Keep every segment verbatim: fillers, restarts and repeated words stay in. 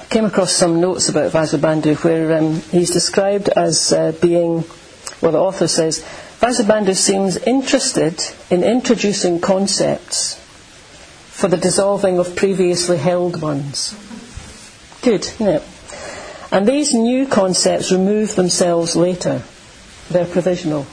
came across some notes about Vasubandhu where um, he's described as uh, being, well, the author says, Vasubandhu seems interested in introducing concepts for the dissolving of previously held ones. Good, isn't it? And these new concepts remove themselves later. They're provisional.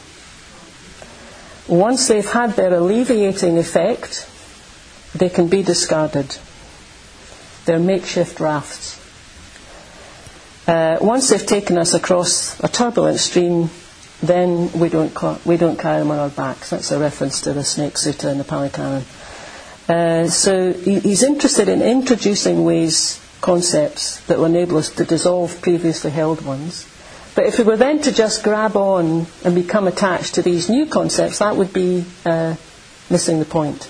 Once they've had their alleviating effect, they can be discarded. They're makeshift rafts. Uh, once they've taken us across a turbulent stream, then we don't ca- we don't carry them on our backs. That's a reference to the Snake Sutta and the Pali Canon. Uh, so he, he's interested in introducing ways, concepts that will enable us to dissolve previously held ones. But if we were then to just grab on and become attached to these new concepts, that would be uh, missing the point.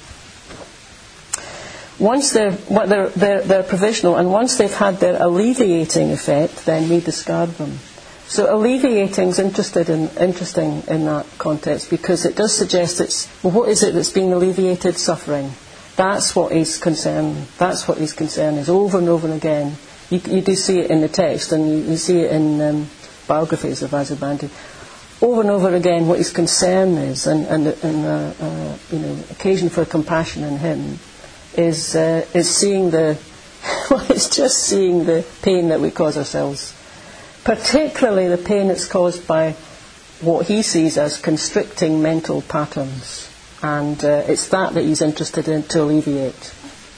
Once they're, well, they're, they're, they're provisional, and once they've had their alleviating effect, then we discard them. So alleviating is interested in, interesting in that context, because it does suggest it's, well, what is it that's being alleviated? Suffering. That's what his concern, that's what his concern is, over and over and again. You, you do see it in the text, and you, you see it in um, biographies of Vasubandhu. Over and over again, what his concern is, and, and, and uh, uh, you know, occasion for compassion in him, is uh, is seeing the, well, it's just seeing the pain that we cause ourselves. Particularly the pain that's caused by what he sees as constricting mental patterns. And uh, it's that that he's interested in to alleviate.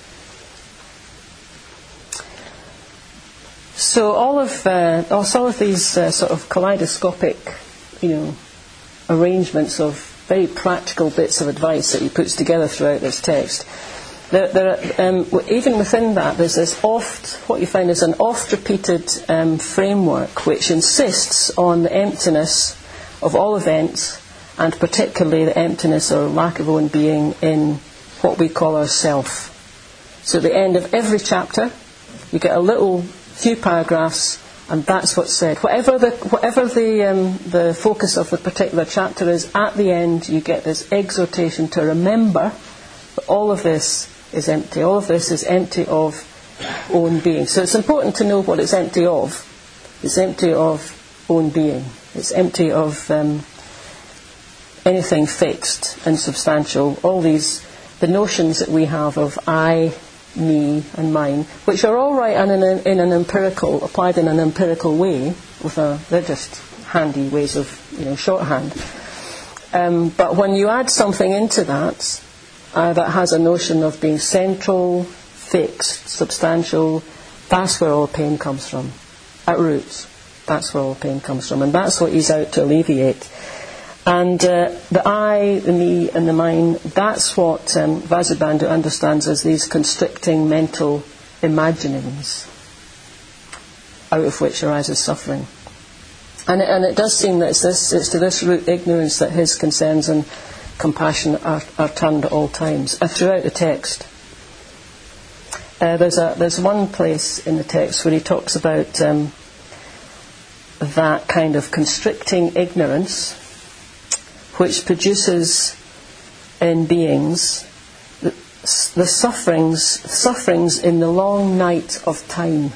So all of uh, all of these uh, sort of kaleidoscopic, you know, arrangements of very practical bits of advice that he puts together throughout this text. There, there are, um, even within that, there's this oft, what you find is an oft-repeated um, framework which insists on the emptiness of all events, and particularly the emptiness or lack of own being in what we call ourself. So at the end of every chapter, you get a little few paragraphs, and that's what's said. Whatever the whatever the um, the focus of the particular chapter is, at the end you get this exhortation to remember that all of this is empty. All of this is empty of own being. So it's important to know what it's empty of. It's empty of own being. It's empty of um, anything fixed and substantial. All these, the notions that we have of I, me, and mine, which are all right in an, in an empirical, applied in an empirical way. With a, they're just handy ways of, you know, shorthand. Um, but when you add something into that, Uh, that has a notion of being central, fixed, substantial, that's where all pain comes from. At roots, that's where all pain comes from. And that's what he's out to alleviate. And uh, the I, the me, and the mine, that's what um, Vasubandhu understands as these constricting mental imaginings out of which arises suffering. And it, and it does seem that it's, this, it's to this root ignorance that his concerns and compassion are, are turned at all times, and throughout the text. Uh, there's a there's one place in the text where he talks about um, that kind of constricting ignorance, which produces in beings the, the sufferings sufferings in the long night of time.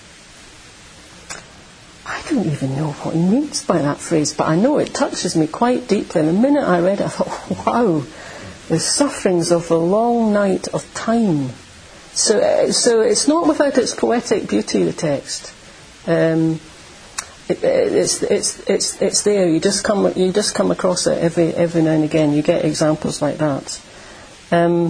I don't even know what he means by that phrase, but I know it touches me quite deeply. And the minute I read it, I thought, wow, the sufferings of the long night of time. So, uh, so it's not without its poetic beauty, the text. Um, it, it's it's it's it's there. You just come you just come across it every every now and again. You get examples like that. Um,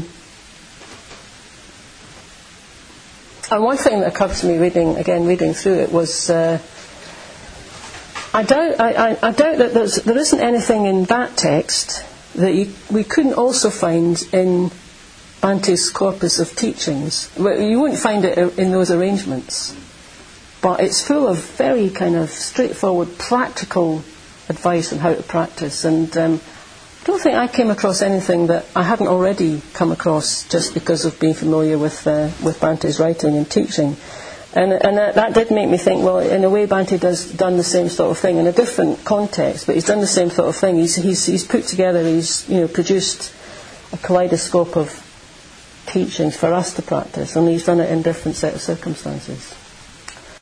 and one thing that occurred to me reading again reading through it was. Uh, I doubt, I, I, I doubt that there's, there isn't anything in that text that you, we couldn't also find in Bhante's corpus of teachings. You wouldn't find it in those arrangements, but it's full of very kind of straightforward, practical advice on how to practice. And um, I don't think I came across anything that I hadn't already come across just because of being familiar with uh, with Bhante's writing and teaching. And, and that, that did make me think, well, in a way Bhante does done the same sort of thing in a different context, but he's done the same sort of thing. He's he's, he's put together, he's you know produced a kaleidoscope of teachings for us to practice, and he's done it in different set of circumstances.